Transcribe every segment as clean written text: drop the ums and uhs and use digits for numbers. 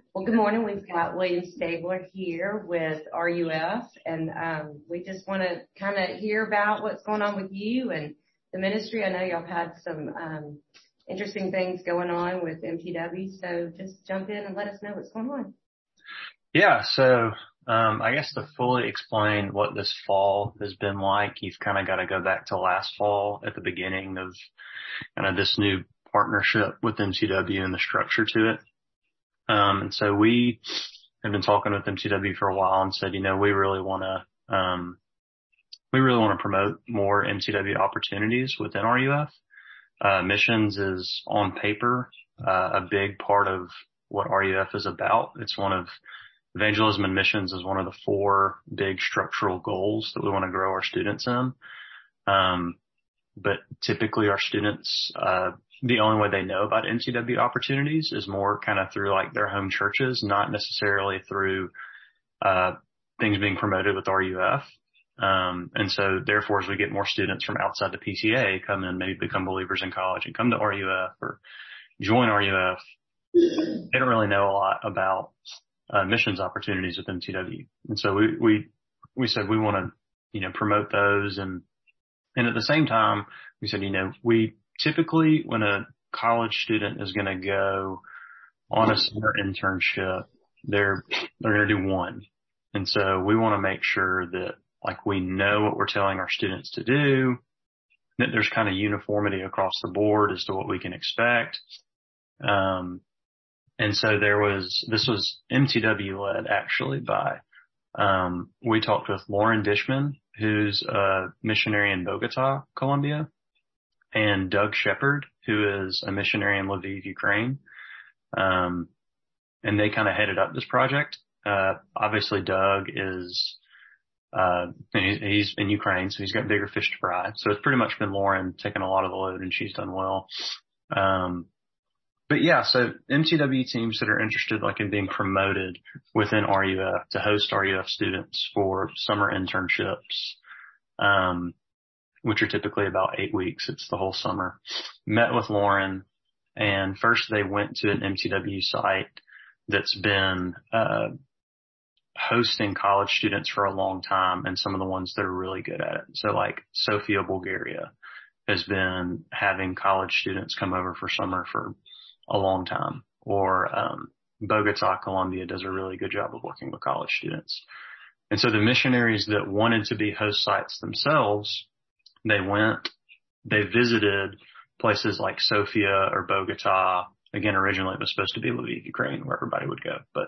Well, good morning. We've got William Stabler here with RUF, and we just want to kind of hear about what's going on with you and the ministry. I know y'all had some interesting things going on with MTW, so just jump in and let us know what's going on. Yeah, so I guess to fully explain what this fall has been like, you've kind of got to go back to last fall at the beginning of kind of this new partnership with MTW and the structure to it. And so we have been talking with MTW for a while and said, we really want to promote more MTW opportunities within RUF. Missions is on paper, a big part of what RUF is about. It's one of evangelism and missions is one of the 4 big structural goals that we want to grow our students in. But typically our students, the only way they know about MTW opportunities is more kind of through like their home churches, not necessarily through, things being promoted with RUF. And so therefore, as we get more students from outside the PCA come in, maybe become believers in college and come to RUF or join RUF, they don't really know a lot about, missions opportunities with MTW. And so we said we want to, promote those. And at the same time, we said, we typically, when a college student is going to go on a summer internship, they're going to do one. And so we want to make sure that like we know what we're telling our students to do, that there's kind of uniformity across the board as to what we can expect. And so this was MTW led actually by, we talked with Lauren Dishman, who's a missionary in Bogota, Colombia, and Doug Shepard, who is a missionary in Lviv, Ukraine. And they kind of headed up this project. Obviously Doug is, he's in Ukraine, so he's got bigger fish to fry. So it's pretty much been Lauren taking a lot of the load, and she's done well. But yeah, so MTW teams that are interested like in being promoted within RUF to host RUF students for summer internships, which are typically about 8 weeks. It's the whole summer. Met with Lauren, and first they went to an MTW site that's been hosting college students for a long time, and some of the ones that are really good at it. So like Sofia, Bulgaria has been having college students come over for summer for a long time, or Bogota, Colombia does a really good job of working with college students. And so the missionaries that wanted to be host sites themselves, they visited places like Sofia or Bogota. Again, originally it was supposed to be Lviv, Ukraine, where everybody would go. But,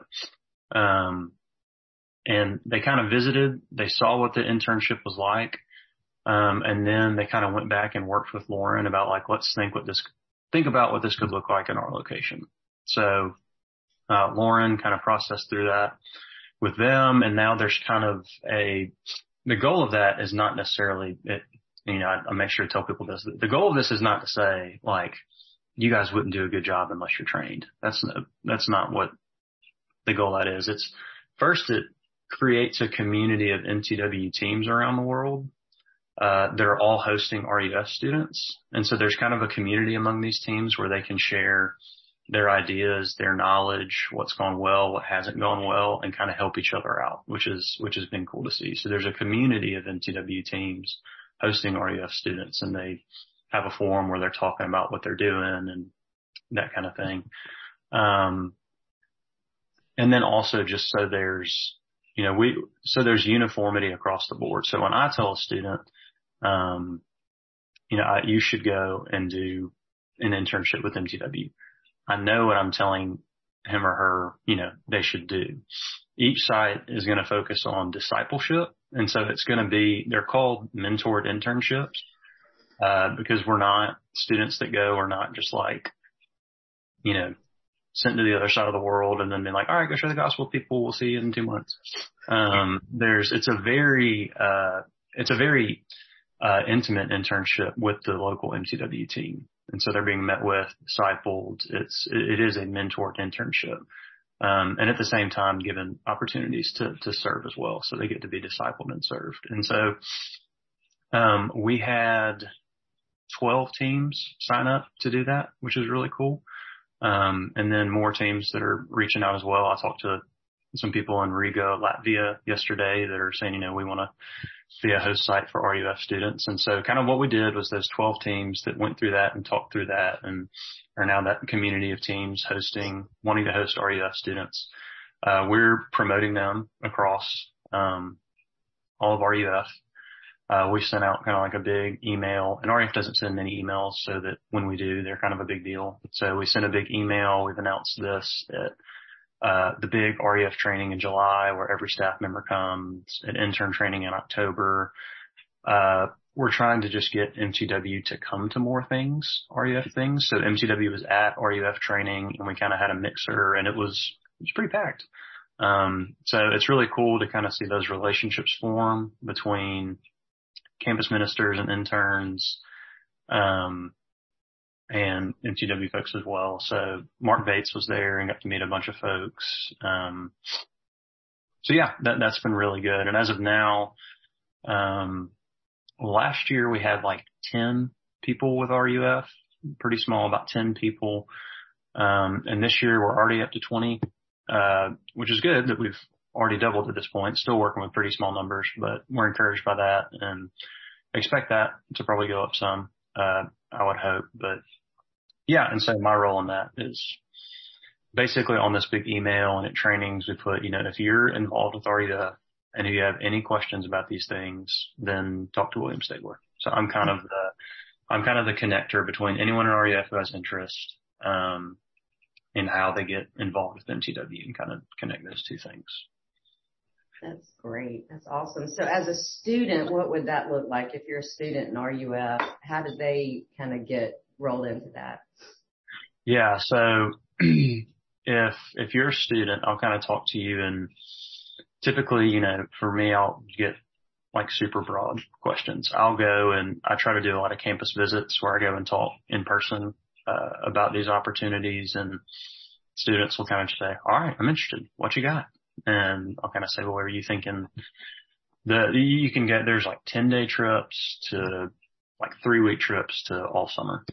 and they kind of visited, they saw what the internship was like. And then they kind of went back and worked with Lauren about like, let's think about what this could look like in our location. So, Lauren kind of processed through that with them. And now there's kind of the goal of that is not necessarily I make sure to tell people this. The goal of this is not to say like, you guys wouldn't do a good job unless you're trained. That's not what the goal of that is. It's first, it creates a community of MTW teams around the world. They're all hosting RUF students. And so there's kind of a community among these teams where they can share their ideas, their knowledge, what's gone well, what hasn't gone well, and kind of help each other out, which has been cool to see. So there's a community of MTW teams hosting RUF students, and they have a forum where they're talking about what they're doing and that kind of thing. And then also just so there's, there's uniformity across the board. So when I tell a student, you should go and do an internship with MTW, I know what I'm telling him or her, they should do. Each site is going to focus on discipleship. And so they're called mentored internships, because we're not students that are not just like, sent to the other side of the world and then they're like, all right, go share the gospel with people. We'll see you in 2 months. It's a very intimate internship with the local MTW team. And so they're being met with, discipled. It is a mentored internship. And at the same time, given opportunities to serve as well. So they get to be discipled and served. And so, we had 12 teams sign up to do that, which is really cool. And then more teams that are reaching out as well. I talked to some people in Riga, Latvia yesterday that are saying, we want to be a host site for RUF students. And so kind of what we did was those 12 teams that went through that and talked through that and are now that community of teams wanting to host RUF students. We're promoting them across, all of RUF. We sent out kind of like a big email, and RUF doesn't send many emails, so that when we do, they're kind of a big deal. So we sent a big email. We've announced this at the big RUF training in July where every staff member comes, an intern training in October. We're trying to just get MTW to come to more things, RUF things. So MTW was at RUF training and we kind of had a mixer and it was pretty packed. So it's really cool to kind of see those relationships form between campus ministers and interns, and MTW folks as well. So Mark Bates was there and got to meet a bunch of folks. So yeah, that's been really good. And as of now, last year we had like 10 people with RUF, pretty small, about 10 people. And this year we're already up to 20, which is good that we've already doubled at this point, still working with pretty small numbers, but we're encouraged by that and expect that to probably go up some, I would hope. But yeah, and so my role in that is basically on this big email and at trainings we put, if you're involved with RUF and if you have any questions about these things, then talk to William Stabler. So I'm kind of the connector between anyone in RUF who has interest, in how they get involved with MTW and kind of connect those two things. That's great. That's awesome. So as a student, what would that look like if you're a student in RUF? How did they kind of get rolled into that? Yeah. So if you're a student, I'll kind of talk to you and typically, for me, I'll get like super broad questions. I'll go and I try to do a lot of campus visits where I go and talk in person, about these opportunities, and students will kind of say, all right, I'm interested. What you got? And I'll kind of say, well, what are you thinking? There's like 10-day trips to like 3-week trips to all summer.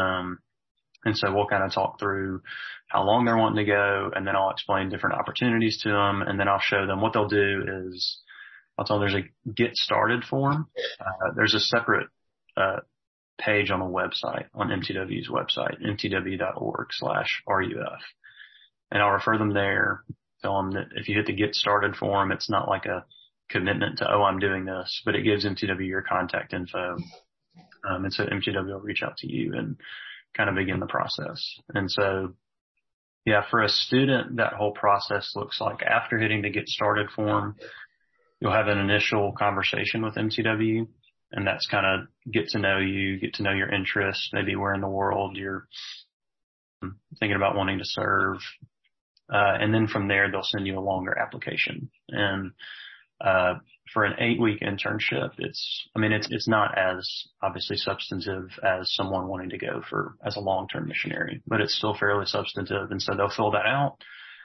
And so we'll kind of talk through how long they're wanting to go, and then I'll explain different opportunities to them, and then I'll show them what they'll do is I'll tell them there's a get started form. There's a separate, page on the website, on MTW's website, mtw.org/RUF. And I'll refer them there, tell them that if you hit the get started form, it's not like a commitment to, I'm doing this, but it gives MTW your contact info. And so MTW will reach out to you and kind of begin the process. And so, yeah, for a student, that whole process looks like after hitting the get started form, you'll have an initial conversation with MTW. And that's kind of get to know you, get to know your interests, maybe where in the world you're thinking about wanting to serve. And then from there, they'll send you a longer application. And for an 8-week internship, it's not as obviously substantive as someone wanting to go as a long-term missionary, but it's still fairly substantive. And so they'll fill that out.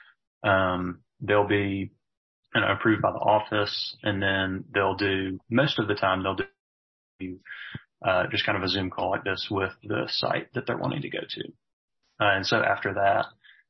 They'll be approved by the office, and then most of the time they'll do just kind of a Zoom call like this with the site that they're wanting to go to. And so after that,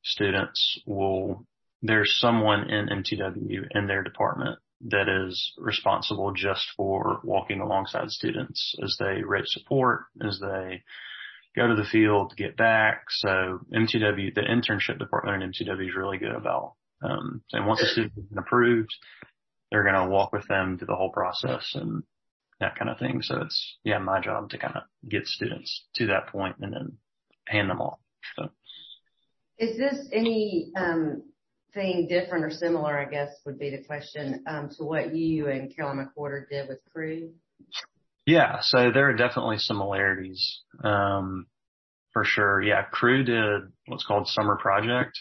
there's someone in MTW in their department that is responsible just for walking alongside students as they rate support, as they go to the field, get back. So MTW, the internship department in MTW is really good about, and once a student has been approved, they're going to walk with them through the whole process and that kind of thing. So it's, my job to kind of get students to that point and then hand them off. So. Is this any thing different or similar, I guess would be the question, to what you and Carolyn McWhorter did with Cru? Yeah, so there are definitely similarities, for sure. Yeah, Cru did what's called Summer Project,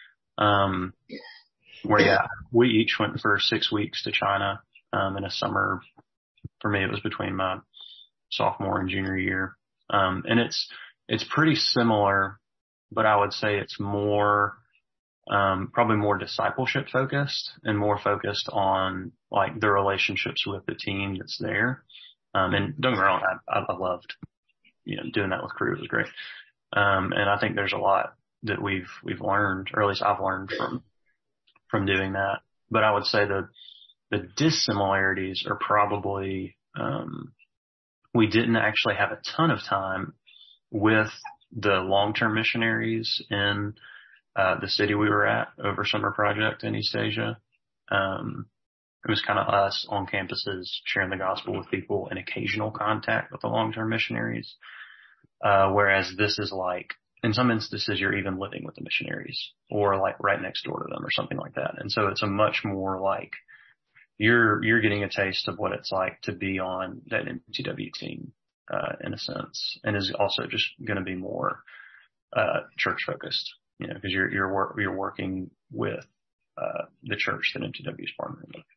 where we each went for 6 weeks to China, in a summer. For me, it was between my sophomore and junior year. And it's pretty similar, but I would say it's more, probably more discipleship focused and more focused on like the relationships with the team that's there. And don't get me wrong, I loved, doing that with Cru. It was great. And I think there's a lot that we've learned, or at least I've learned from doing that. But I would say the dissimilarities are probably, we didn't actually have a ton of time with the long-term missionaries in the city we were at over summer project in East Asia. It was kind of us on campuses sharing the gospel with people in occasional contact with the long-term missionaries. Whereas this is like, in some instances, you're even living with the missionaries or like right next door to them or something like that. And so it's a much more like you're getting a taste of what it's like to be on that MTW team, in a sense, and is also just going to be more, church focused, because you're working with, the church that MTW is partnering with.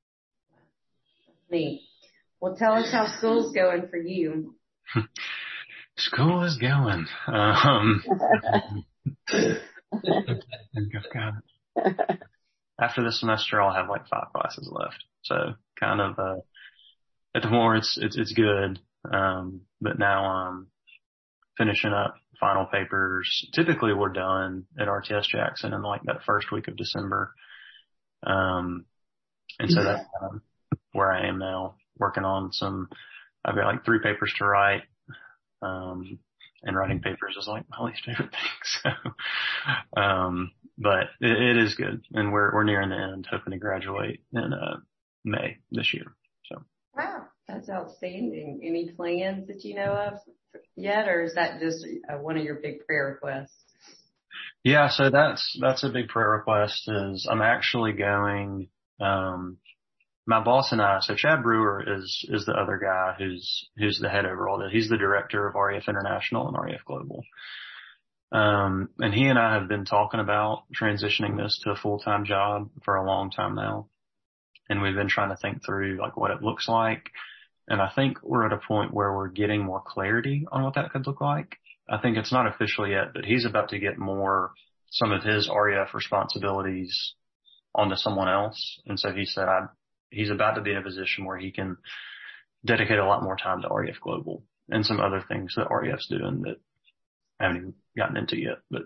Neat. Well, tell us how school's going for you. School is going. After this semester, I'll have like 5 classes left. So kind of, at the more it's good. But now I'm finishing up final papers. Typically we're done at RTS Jackson in like that first week of December. And so that's kind of where I am now, working on I've got like 3 papers to write. And writing papers is like my least favorite thing. So, but it is good. And we're nearing the end, hoping to graduate in, May this year. So. Wow. That's outstanding. Any plans that you know of yet, or is that just one of your big prayer requests? Yeah. So that's a big prayer request. Is I'm actually going, my boss and I, so Chad Brewer is the other guy who's the head over all that. He's the director of REF International and REF Global. And he and I have been talking about transitioning this to a full-time job for a long time now. And we've been trying to think through like what it looks like. And I think we're at a point where we're getting more clarity on what that could look like. I think it's not official yet, but he's about to get some of his REF responsibilities onto someone else. And so he said, he's about to be in a position where he can dedicate a lot more time to REF Global and some other things that REF's doing that I haven't even gotten into yet. But,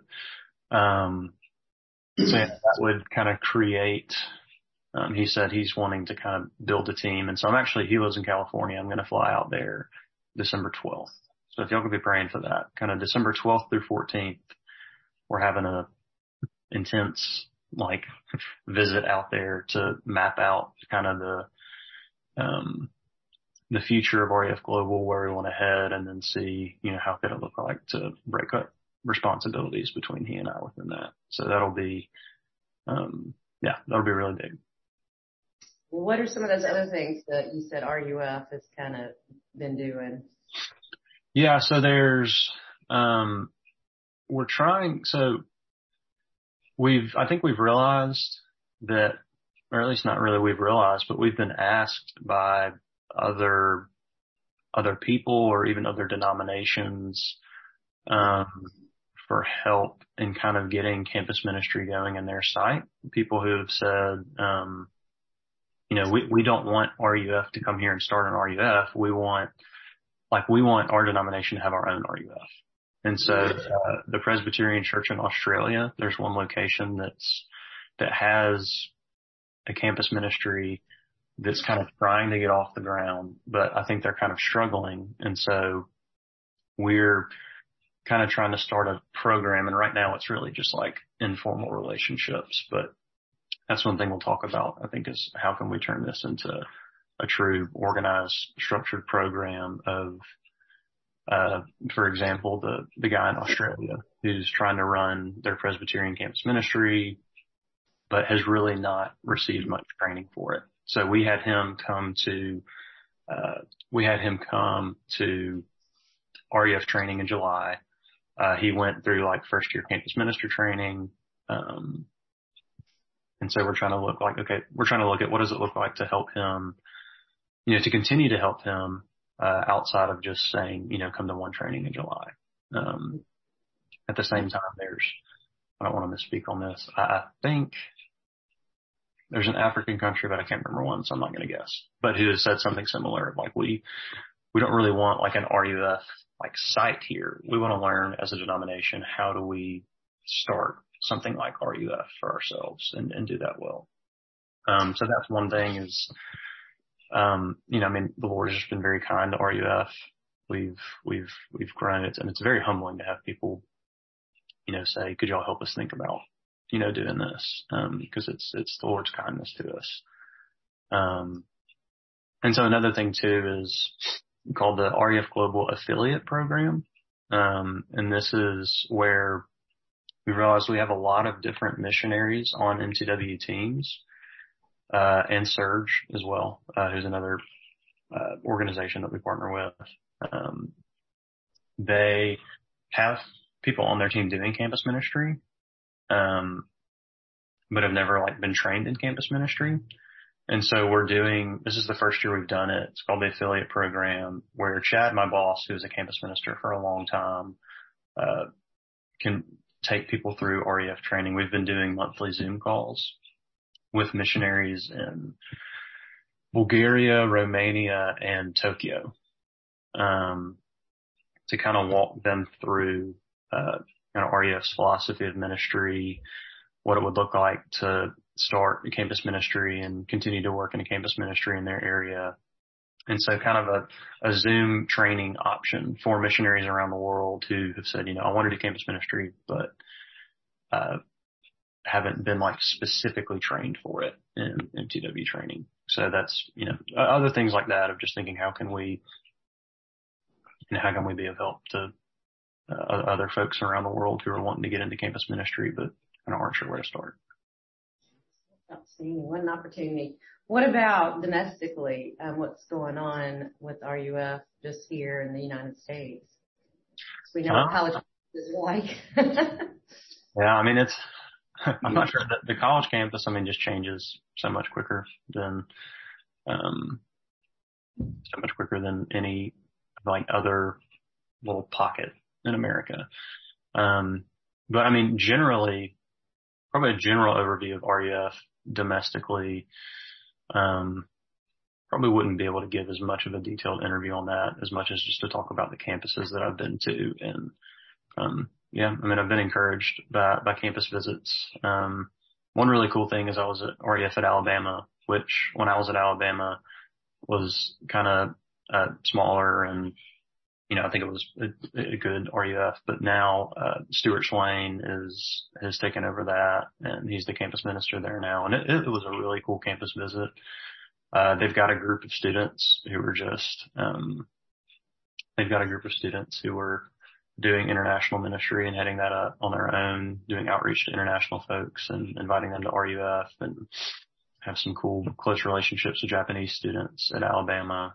so yeah, that would kind of create, he said he's wanting to kind of build a team. And so he lives in California. I'm going to fly out there December 12th. So if y'all could be praying for that, kind of December 12th through 14th, we're having a intense like visit out there to map out kind of the future of REF Global, where we want to head, and then see, how could it look like to break up responsibilities between he and I within that. So that'll be, that'll be really big. What are some of those other things that you said RUF has kind of been doing? Yeah. So there's, we're trying, I think we've realized that, or at least not really we've realized, but we've been asked by other people or even other denominations, for help in kind of getting campus ministry going in their site. People who have said, we don't want RUF to come here and start an RUF. We want our denomination to have our own RUF. And so, the Presbyterian Church in Australia, there's one location that has a campus ministry that's kind of trying to get off the ground, but I think they're kind of struggling. And so we're kind of trying to start a program. And right now it's really just like informal relationships, but that's one thing we'll talk about, I think, is how can we turn this into a true organized, structured program of, for example, the guy in Australia who's trying to run their Presbyterian campus ministry, but has really not received much training for it. So we had him come to REF training in July. He went through like first year campus minister training. And so we're trying to look at what does it look like to help him, to continue to help him, outside of just saying, come to one training in July. At the same time, I don't want to misspeak on this. I think there's an African country, but I can't remember one, so I'm not going to guess, but who has said something similar. Like we don't really want like an RUF like site here. We want to learn as a denomination, how do we start something like RUF for ourselves and do that well. So that's one thing is, the Lord has just been very kind to RUF. We've grown it, and it's very humbling to have people, say, could y'all help us think about, doing this? Because it's the Lord's kindness to us. And so another thing too is called the RUF Global Affiliate Program. And this is where we realize we have a lot of different missionaries on MTW teams, and Surge as well, who's another, organization that we partner with. They have people on their team doing campus ministry, but have never been trained in campus ministry. And so this is the first year we've done it. It's called the affiliate program, where Chad, my boss, who is a campus minister for a long time, can take people through REF training. We've been doing monthly Zoom calls with missionaries in Bulgaria, Romania, and Tokyo, to kind of walk them through, REF's philosophy of ministry, what it would look like to start a campus ministry and continue to work in a campus ministry in their area. And so kind of a Zoom training option for missionaries around the world who have said, I want to do campus ministry, but, haven't been specifically trained for it in MTW training. So that's, other things like that of just thinking, how can we be of help to other folks around the world who are wanting to get into campus ministry, but aren't sure where to start. Outstanding. What an opportunity. What about domestically? What's going on with RUF just here in the United States? We know what college is like. Yeah, I'm not sure that the college campus, just changes so much quicker than any other little pocket in America. But generally, probably a general overview of RUF domestically, probably wouldn't be able to give as much of a detailed interview on that as much as just to talk about the campuses that I've been to. And, I've been encouraged by campus visits. One really cool thing is I was at RUF at Alabama, which when I was at Alabama was kind of, smaller and, I think it was a good RUF, but now, Stuart Swain has taken over that, and he's the campus minister there now. And it was a really cool campus visit. They've got a group of students who are doing international ministry and heading that up on their own, doing outreach to international folks and inviting them to RUF, and have some cool, close relationships with Japanese students at Alabama.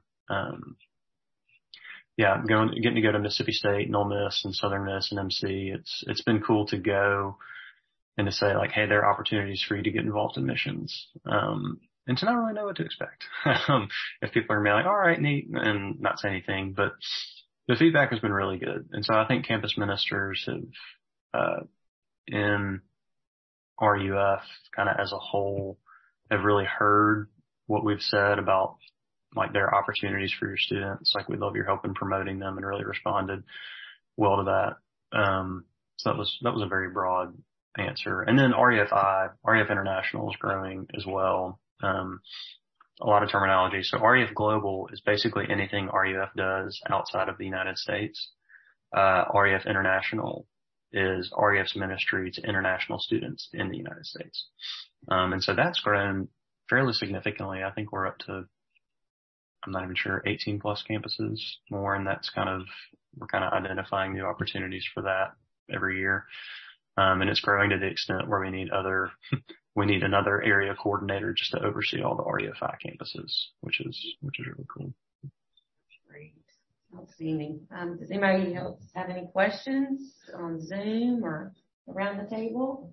Getting to go to Mississippi State and Ole Miss and Southern Miss and MC. It's been cool to go and to say hey, there are opportunities for you to get involved in missions. And to not really know what to expect. If people are going to be all right, neat, and not say anything, but the feedback has been really good. And so I think campus ministers have, in RUF kind of as a whole, have really heard what we've said about there are opportunities for your students. We love your help in promoting them, and really responded well to that. So that was a very broad answer. And then RUF International is growing as well. A lot of terminology. So RUF Global is basically anything RUF does outside of the United States. RUF International is RUF's ministry to international students in the United States. And so that's grown fairly significantly. I think we're up to, I'm not even sure, 18 plus campuses more. And we're kind of identifying new opportunities for that every year. And it's growing to the extent where we need another area coordinator just to oversee all the RUFI campuses, which is really cool. Great. Outstanding. Does anybody else have any questions on Zoom or around the table?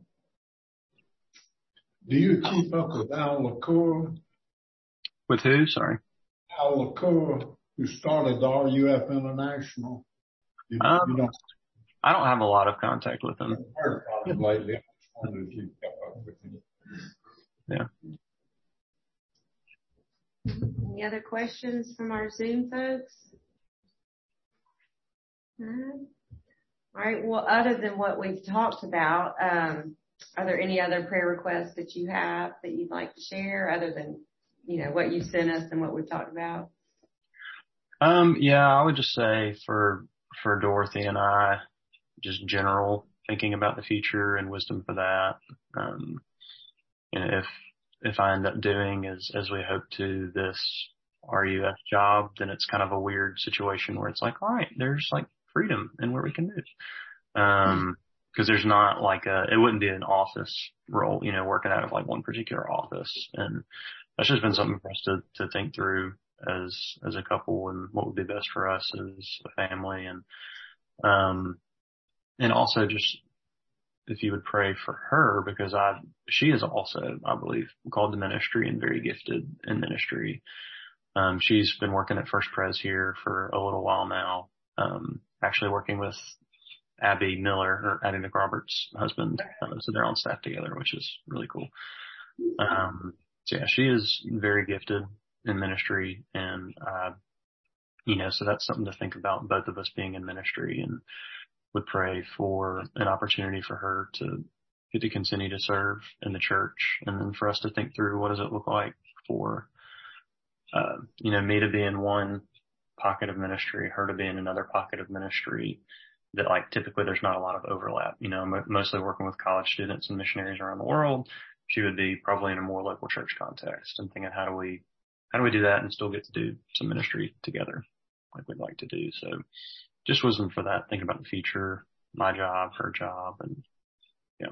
Do you keep up with Al LaCour? With who? Sorry. Al LaCour, who started the RUF International. You don't. I don't have a lot of contact with him. I've heard about him lately. I just wondered if you kept up with him. Yeah. Any other questions from our Zoom folks? All right. Well, other than what we've talked about, are there any other prayer requests that you have that you'd like to share other than, what you sent us and what we've talked about? Yeah, I would just say for Dorothy and I, just general thinking about the future and wisdom for that. If I end up doing as we hope to this RUF job, then it's kind of a weird situation where it's like, all right, there's like freedom in where we can move. Cause there's not like it wouldn't be an office role, working out of like one particular office. And that's just been something for us to think through as a couple and what would be best for us as a family. And also just if you would pray for her, because she is also, I believe, called to ministry and very gifted in ministry. She's been working at First Pres here for a little while now. Actually working with Abby Miller, or Abby McRoberts' husband. So they're on staff together, which is really cool. So yeah, she is very gifted in ministry, and so that's something to think about, both of us being in ministry, and would pray for an opportunity for her to get to continue to serve in the church, and then for us to think through what does it look like for me to be in one pocket of ministry, her to be in another pocket of ministry, that like typically there's not a lot of overlap, mostly working with college students and missionaries around the world. She would be probably in a more local church context, and thinking how do we do that and still get to do some ministry together like we'd like to do. So just wisdom for that, thinking about the future, my job, her job, and yeah.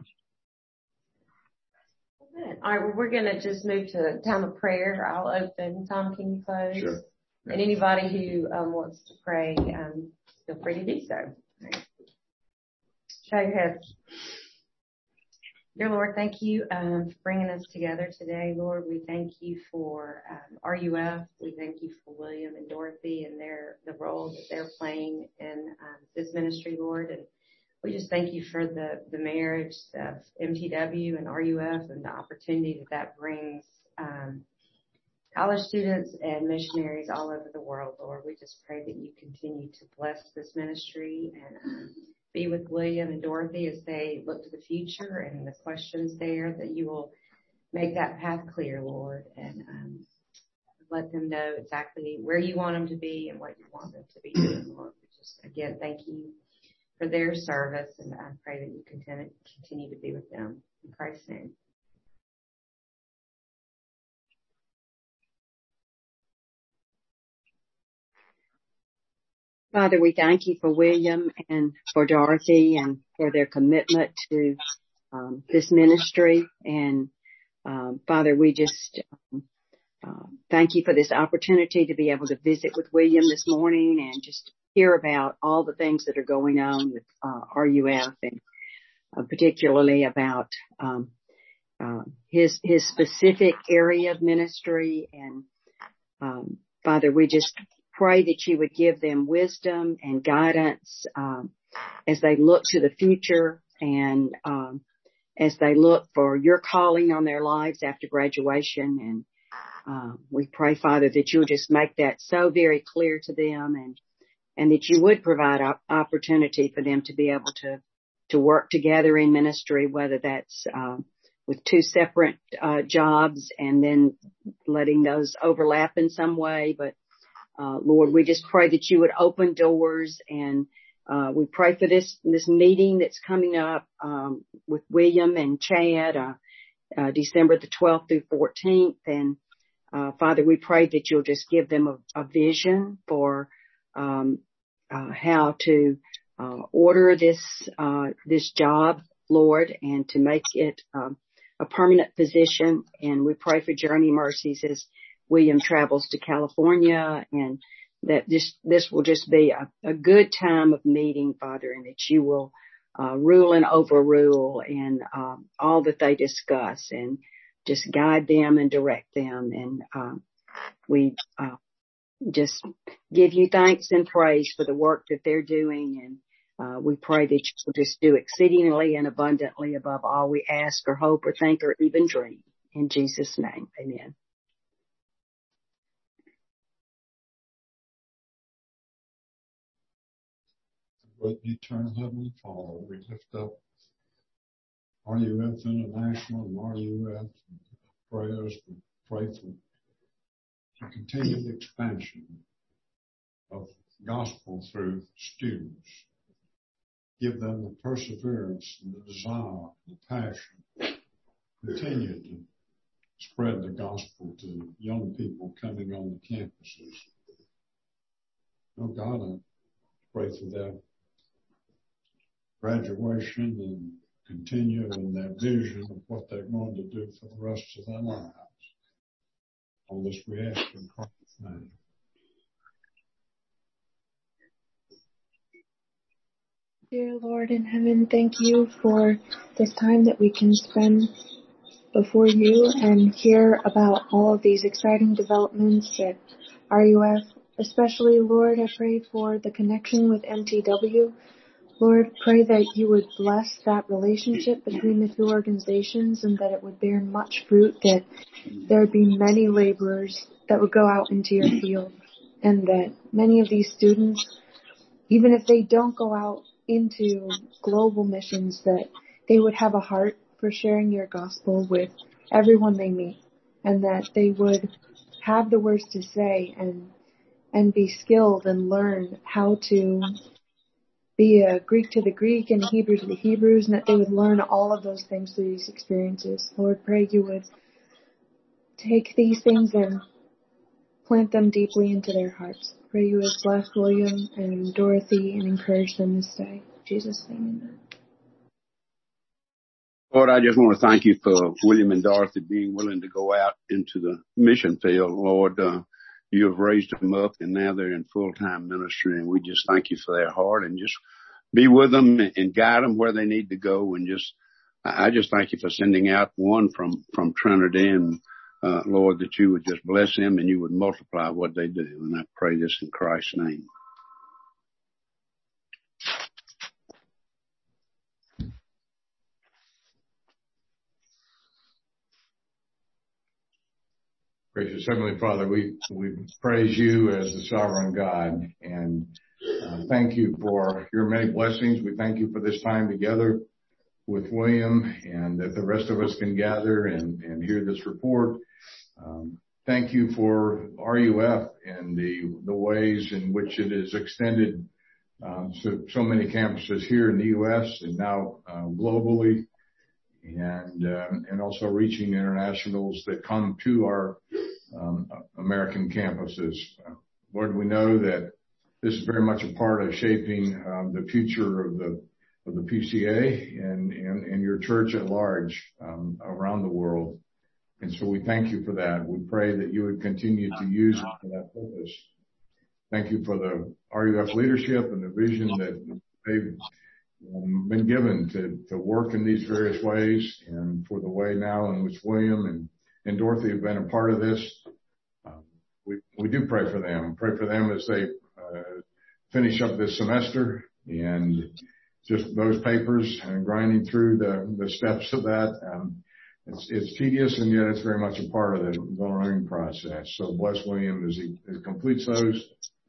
Good. All right, well, we're going to just move to a time of prayer. I'll open. Tom, can you close? Sure. And anybody who wants to pray, feel free to do so. All right. Show your heads. Dear Lord, thank you for bringing us together today. Lord, we thank you for RUF. We thank you for William and Dorothy and the role that they're playing in this ministry, Lord. And we just thank you for the marriage of MTW and RUF and the opportunity that brings college students and missionaries all over the world, Lord. We just pray that you continue to bless this ministry and be with William and Dorothy as they look to the future and the questions there, that you will make that path clear, Lord, and let them know exactly where you want them to be and what you want them to be doing, Lord. We just, again, thank you for their service, and I pray that you continue to be with them. In Christ's name. Father, we thank you for William and for Dorothy and for their commitment to this ministry. And Father, we just thank you for this opportunity to be able to visit with William this morning and just hear about all the things that are going on with RUF, and particularly about his specific area of ministry. And Father, we just pray that you would give them wisdom and guidance as they look to the future, and as they look for your calling on their lives after graduation. And we pray, Father, that you'll just make that so very clear to them, and that you would provide opportunity for them to be able to work together in ministry, whether that's with two separate jobs and then letting those overlap in some way. But Lord, we just pray that you would open doors, and we pray for this meeting that's coming up with William and Chad, December the 12th through 14th. And Father, we pray that you'll just give them a vision for how to order this job, Lord, and to make it a permanent position. And we pray for journey mercies as William travels to California, and that this will just be a good time of meeting, Father, and that you will rule and overrule and all that they discuss, and just guide them and direct them. And we just give you thanks and praise for the work that they're doing. And we pray that you will just do exceedingly and abundantly above all we ask or hope or think or even dream. In Jesus' name, amen. with eternal Heavenly Father, we lift up RUF International and RUF prayers. We pray for the continued expansion of gospel through students. Give them the perseverance and the desire, the passion. Continue to spread the gospel to young people coming on the campuses. Oh God, I pray for their graduation and continue in their vision of what they're going to do for the rest of their lives. All this we ask in Christ's name. Dear Lord in heaven, thank you for this time that we can spend before you and hear about all of these exciting developments at RUF. Especially, Lord, I pray for the connection with MTW. Lord, pray that you would bless that relationship between the two organizations and that it would bear much fruit, that there would be many laborers that would go out into your field, and that many of these students, even if they don't go out into global missions, that they would have a heart for sharing your gospel with everyone they meet, and that they would have the words to say and be skilled and learn how to be a Greek to the Greek and a Hebrew to the Hebrews, and that they would learn all of those things through these experiences. Lord, pray you would take these things and plant them deeply into their hearts. Pray you would bless William and Dorothy and encourage them this day. In Jesus' name, amen. Lord, I just want to thank you for William and Dorothy being willing to go out into the mission field. Lord, you have raised them up and now they're in full-time ministry, and we just thank you for their heart, and just be with them and guide them where they need to go. And I just thank you for sending out one from Trinity, and Lord, that you would just bless them and you would multiply what they do. And I pray this in Christ's name. Gracious Heavenly Father, we praise you as the sovereign God, and thank you for your many blessings. We thank you for this time together with William, and that the rest of us can gather and hear this report. Thank you for RUF and the ways in which it is extended so many campuses here in the U.S. and now globally, and also reaching internationals that come to our American campuses. Lord, we know that this is very much a part of shaping the future of the PCA and your church at large around the world. And so we thank you for that. We pray that you would continue to use it for that purpose. Thank you for the RUF leadership and the vision that they've been given to work in these various ways, and for the way now in which William and Dorothy have been a part of this. We do pray for them. Pray for them as they finish up this semester, and just those papers and grinding through the steps of that. It's tedious, and yet it's very much a part of the learning process. So bless William as he completes those.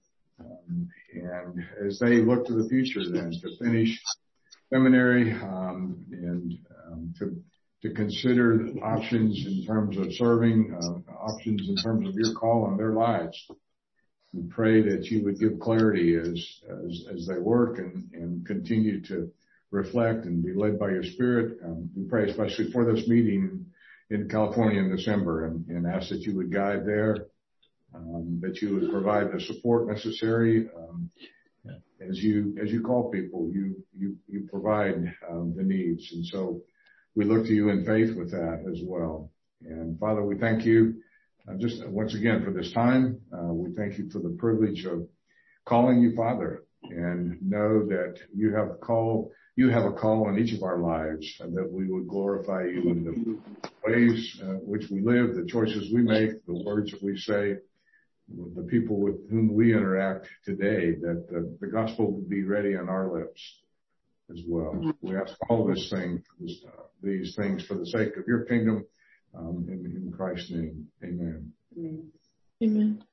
And as they look to the future then to finish seminary, and to consider options in terms of serving, options in terms of your call on their lives. We pray that you would give clarity as they work and continue to reflect and be led by your Spirit. We pray especially for this meeting in California in December, and ask that you would guide there, that you would provide the support necessary. As you call people, you provide the needs. And so we look to you in faith with that as well. And Father, we thank you just once again for this time. We thank you for the privilege of calling you Father, and know that you have a call in each of our lives, and that we would glorify you in the ways which we live, the choices we make, the words that we say, with the people with whom we interact today, that the gospel would be ready on our lips as well. We ask all these things for the sake of your kingdom, in Christ's name. Amen. Amen.